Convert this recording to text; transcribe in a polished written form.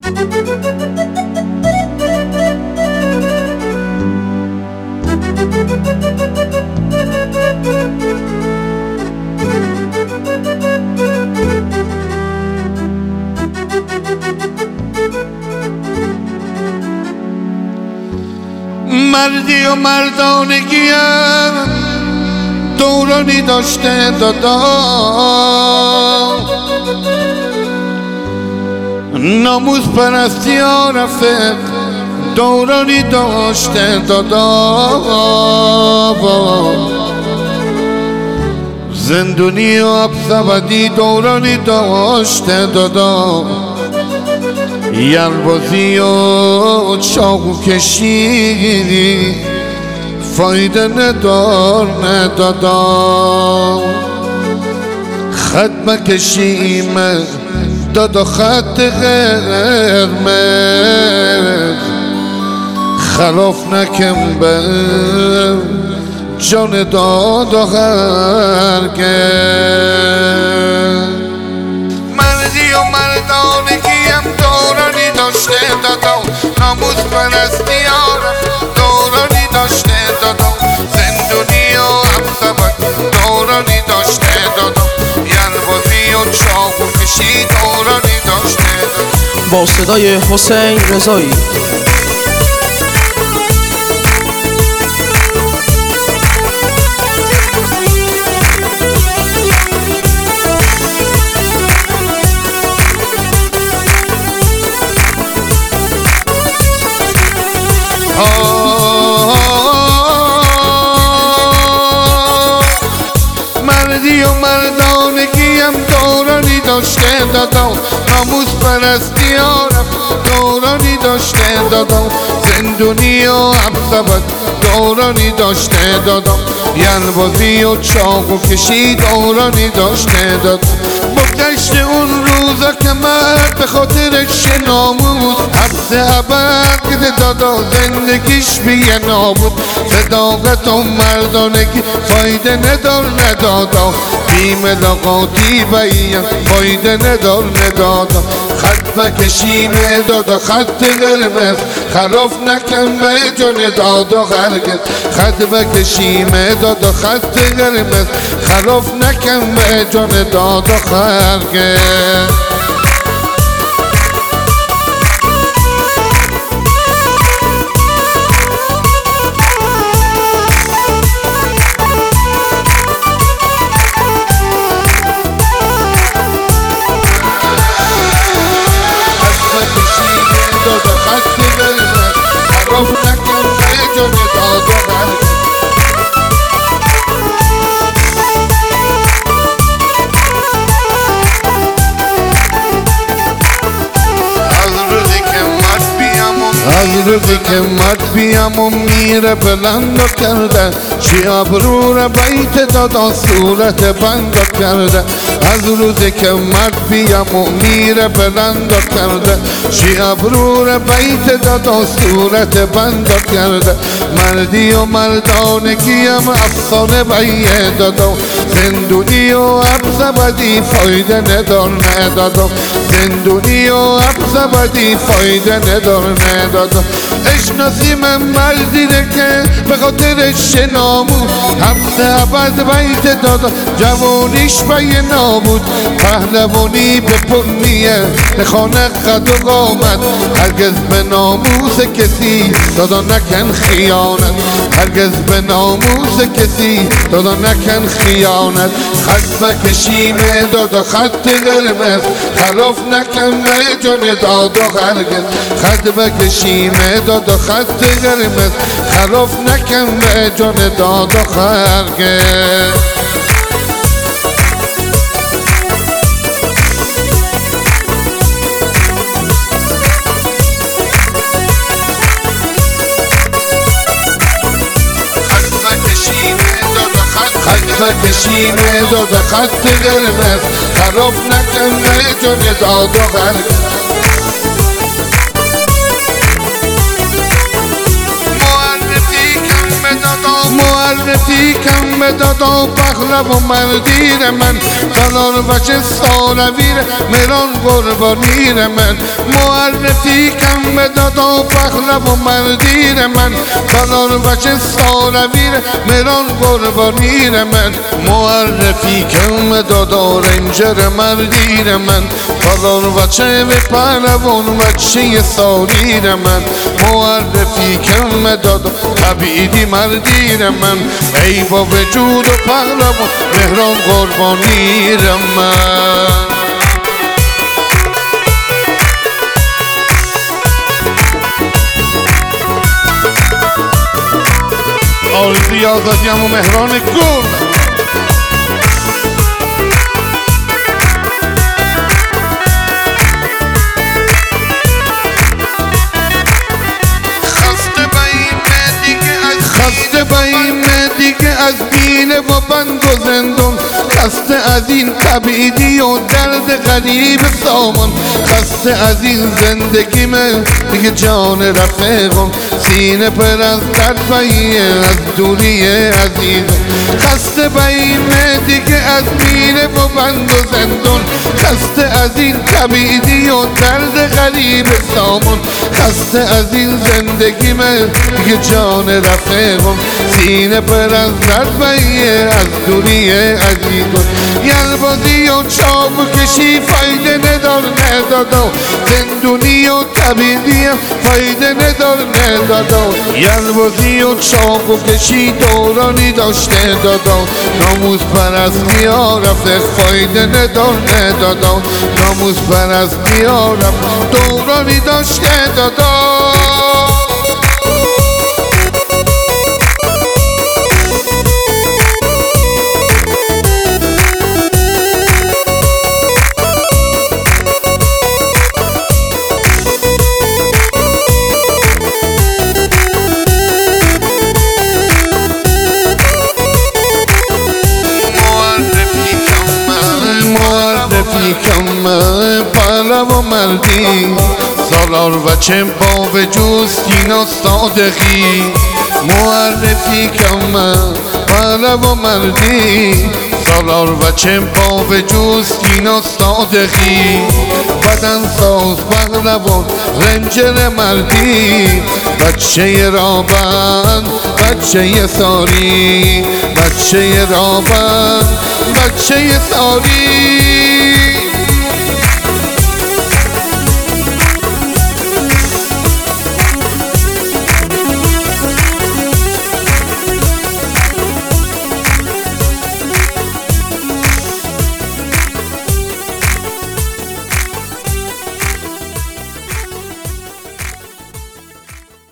مردی و مردانگیم دورانی داشته دادا، ناموس پرستی ها رفت دورانی داشته دادا، زندونی و ابزبدی دورانی داشته دادا، یلبازی و چاقو کشیدی فایده ندار ندادا، خط بکشیم دادا خط قرمز، خلاف نکن به جان دادا هرگز. مردی و مردانگیم دورانی داشته دادا، ناموس پرستی ها دورانی داشته دادا، زندونی و ابزبد دورانی داشته دادا، یلبازی و چاقو کشی دورانی داشته دادا. با صدای حسین رضایی. مردی و مردانگیم دورانی داشته دادا، ناموس پرستی ها دورانی داشته دادا، زندونی و ابزبد دورانی داشته دادا، یلبازی و چاقو کشی دورانی داشته دادا. بگذشت اون روزا که مرد به خاطرش ناموس حبس ابد کده دادا، زندگیش بیه نابود، صداقت و مردانگی فایده ندار ندادا، بی ملاقاتی بیم فایده ندار ندادا، خط بکشیم دادا خط قرمز، خلاف نکن به جان دادا هرگز، خط بکشیم دادا خط قرمز، خلاف نکن به جان دادا هرگز. از روزی که مرد بیم و میره بلند کرده، چی ابرو را بیت دادا صورت بند کرده، از روزی که مرد بیم و میره بلند کرده، چی ابرو را بیت دادا صورت بند کرده، مردی و مردانگیم افسانه بیه دادا، زندونی و ابزبدی فایده ندار ندادا، زندونی و ابزبدی فایده ندار ندادا. اشناسی من مردیه که به خاطرش نامود حبس ابد بیت دادا، جوانیش بیه نابود، پهلوانی به پنیه به خانه قد و قامت، هرگز به ناموس کسی دادا نکن خیانت، هرگز به ناموس کسی دادا نکن خیانت، خط بکشیم دادا خط قرمز، خلاف نکن به جان دادا هرگز، خط بکشیم دادا خط قرمز، خلاف نکن به جان دادا هرگز. بکشیم دادا خط قرمز، خلاف نکن به جان دادا هرگز. معرفی کن مداد و پهلو و مردیر من تالار وچه سالویر مران قربانیر من معرفی کم مداد و پهلو و مردیر من تالار وچه سالویر مران قربانیر من معرفی کم مداد و رنجر مردیر من تالار وچه و پهلوان وچه سالیر من معرفی کم مداد و تبعیدی مردیر من ای با وجود و پهلوان مهران قربانیر من آرزوی آزادیم و مهران گل خسته با این دیگه از بینه و بند و زندون خسته از این تبعیدی و درد غریب سامان خسته از این زندگی من دیگه جان رفیقم سینه پر از درد باییه از دوری عزیز خسته با این دیگه از بینه و بند و زندون خسته از این تبعیدی و درد غریب سامان خسته از این زندگی من دیگه جان رفیقم سینه پر از درد باییه از دوری عزیزم یلبازی و چاقو کشی فایده ندار ندادا زندونی و تبعیدی فایده ندار ندادا یلبازی و چاقو کشی دورانی داشته دادا ناموس پرستی ها رفت فایده ندار ندادا ناموس پرستی ها رفت دورانی داشته دادا کم پهلو و مردی سالار و چه با وجود سینا صادقی معرفی کم پهلو و مردی سالار و چه با وجود سینا صادقی بدن ساز پهلوان رنجر مردی بچه رابند بچه ساری بچه رابند بچه ساری